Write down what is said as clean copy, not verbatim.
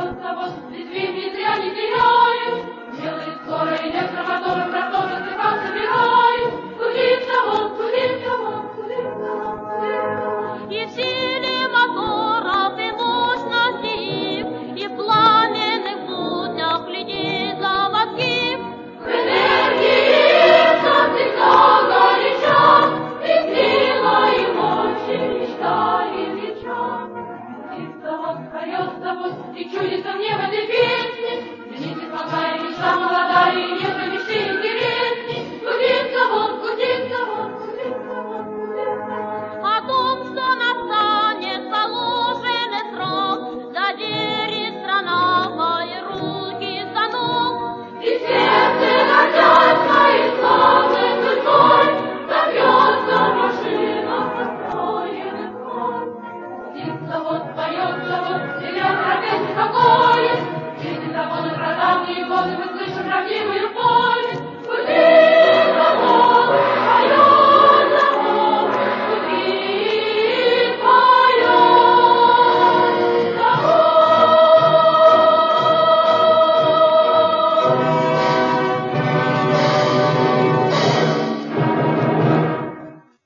поет завод, ветвей зря не теряет, делает скоро электромоторы, просторы цеха собирает. Гудит завод, гудит завод, гудит завод, гудит завод. И в силе моторов, и мощности их, и в пламенных буднях летит заводских. В энергии всегда горяча, и сила, и мощь, и мечта, и веча. Гудит завод, поет завод, и чудится в небо теперь.